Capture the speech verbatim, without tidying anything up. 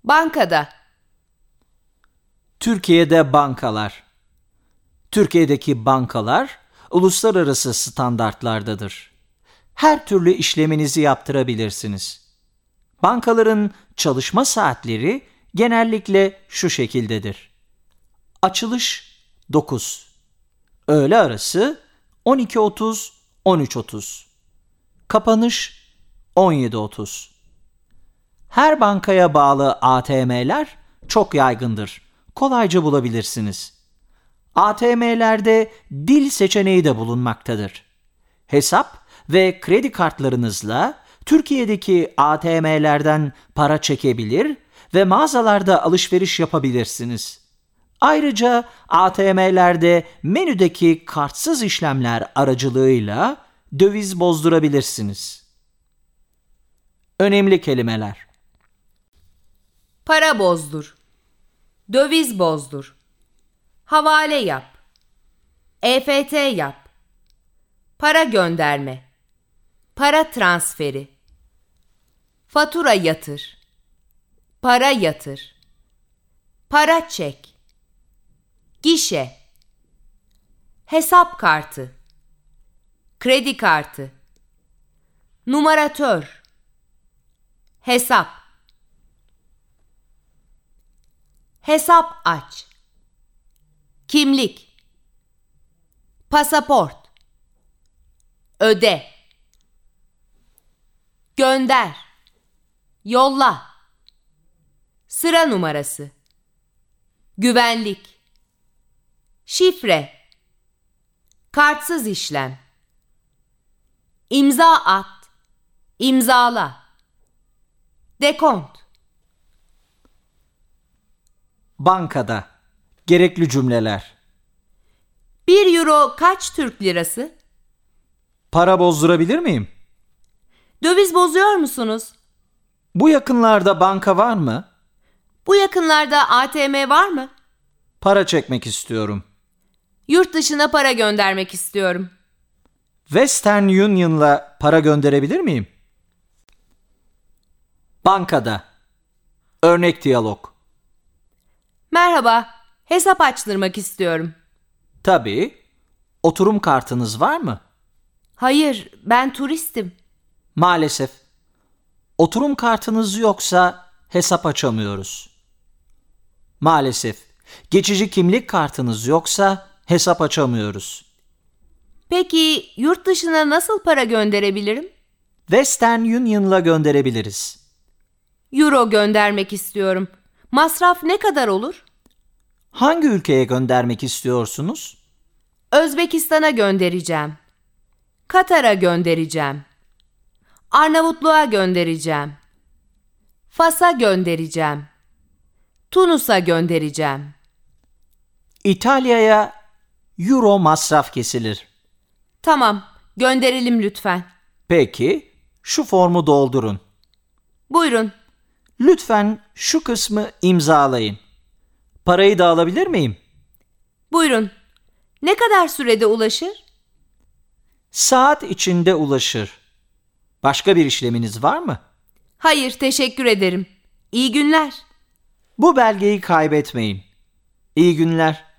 Bankada. Türkiye'de bankalar. Türkiye'deki bankalar uluslararası standartlardadır. Her türlü işleminizi yaptırabilirsiniz. Bankaların çalışma saatleri genellikle şu şekildedir. Açılış dokuz. Öğle arası on iki otuz on üç otuz. Kapanış on yedi otuz. Her bankaya bağlı A T M'ler çok yaygındır. Kolayca bulabilirsiniz. A T M'lerde dil seçeneği de bulunmaktadır. Hesap ve kredi kartlarınızla Türkiye'deki A T M'lerden para çekebilir ve mağazalarda alışveriş yapabilirsiniz. Ayrıca A T M'lerde menüdeki kartsız işlemler aracılığıyla döviz bozdurabilirsiniz. Önemli kelimeler: Para bozdur. Döviz bozdur. Havale yap. E F T yap. Para gönderme. Para transferi. Fatura yatır. Para yatır. Para çek. Gişe. Hesap kartı. Kredi kartı. Numaratör. Hesap. Hesap aç. Kimlik. Pasaport. Öde. Gönder. Yolla. Sıra numarası. Güvenlik. Şifre. Kartsız işlem. İmza at. İmzala. Dekont. Bankada. Gerekli cümleler: Bir euro kaç Türk lirası? Para bozdurabilir miyim? Döviz bozuyor musunuz? Bu yakınlarda banka var mı? Bu yakınlarda A T M var mı? Para çekmek istiyorum. Yurt dışına para göndermek istiyorum. Western Union'la para gönderebilir miyim? Bankada. Örnek diyalog: Merhaba, hesap açtırmak istiyorum. Tabii. Oturum kartınız var mı? Hayır, ben turistim. Maalesef. Oturum kartınız yoksa hesap açamıyoruz. Maalesef. Geçici kimlik kartınız yoksa hesap açamıyoruz. Peki yurt dışına nasıl para gönderebilirim? Western Union'la gönderebiliriz. Euro göndermek istiyorum. Masraf ne kadar olur? Hangi ülkeye göndermek istiyorsunuz? Özbekistan'a göndereceğim. Katar'a göndereceğim. Arnavutluğa göndereceğim. Fas'a göndereceğim. Tunus'a göndereceğim. İtalya'ya euro masraf kesilir. Tamam, gönderelim lütfen. Peki, şu formu doldurun. Buyurun. Lütfen şu kısmı imzalayın. Parayı da alabilir miyim? Buyurun. Ne kadar sürede ulaşır? Saat içinde ulaşır. Başka bir işleminiz var mı? Hayır, teşekkür ederim. İyi günler. Bu belgeyi kaybetmeyin. İyi günler.